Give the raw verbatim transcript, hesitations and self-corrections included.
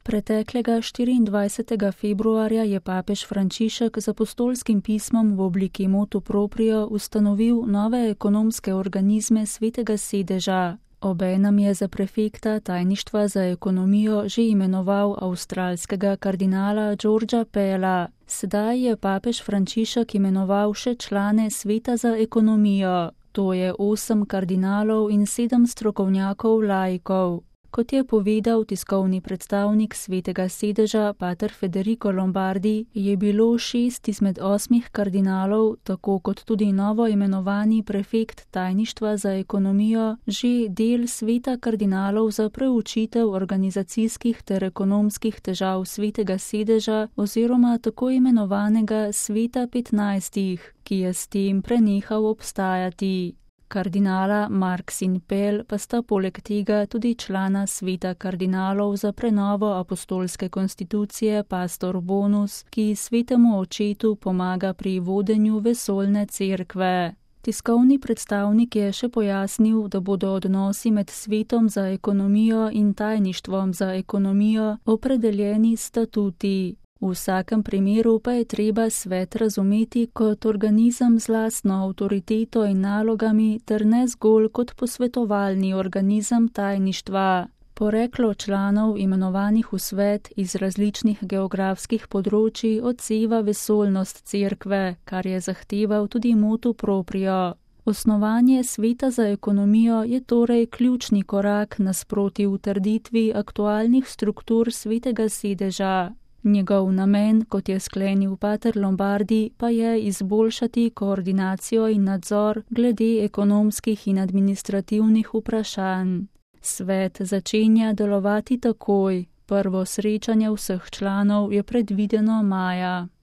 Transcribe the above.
Preteklega štiriindvajsetega februarja je papež Frančišek z apostolskim pismom v obliki motu proprio ustanovil nove ekonomske organizme Svetega sedeža. Obenem je za prefekta tajništva za ekonomijo že imenoval avstralskega kardinala Georgea Pella. Sedaj je papež Frančišek imenoval še člane Sveta za ekonomijo. To je osem kardinalov in sedem strokovnjakov laikov. Kot je povedal tiskovni predstavnik Svetega sedeža pater Federico Lombardi, je bilo šest izmed osmih kardinalov, tako kot tudi novo imenovani prefekt tajništva za ekonomijo, že del sveta kardinalov za preučitev organizacijskih ter ekonomskih težav Svetega sedeža oziroma tako imenovanega sveta petnajstih, ki je s tem prenehal obstajati. Kardinala Marx in Pell pa sta poleg tega tudi člana sveta kardinalov za prenovo apostolske konstitucije pastor Bonus, ki svetemu očetu pomaga pri vodenju vesoljne cerkve. Tiskovni predstavnik je še pojasnil, da bodo odnosi med svetom za ekonomijo in tajništvom za ekonomijo opredeljeni statuti. V vsakem primeru pa je treba svet razumeti kot organizem z lastno avtoriteto in nalogami ter ne zgolj kot posvetovalni organizem tajništva. Poreklo članov imenovanih v svet iz različnih geografskih področij odseva vesoljnost cerkve, kar je zahteval tudi motu proprio. Osnovanje sveta za ekonomijo je torej ključni korak nasproti utrditvi aktualnih struktur Svetega sedeža. Njegov namen, kot je sklenil pater Lombardi, pa je izboljšati koordinacijo in nadzor glede ekonomskih in administrativnih vprašanj. Svet začenja delovati takoj. Prvo srečanje vseh članov je predvideno maja.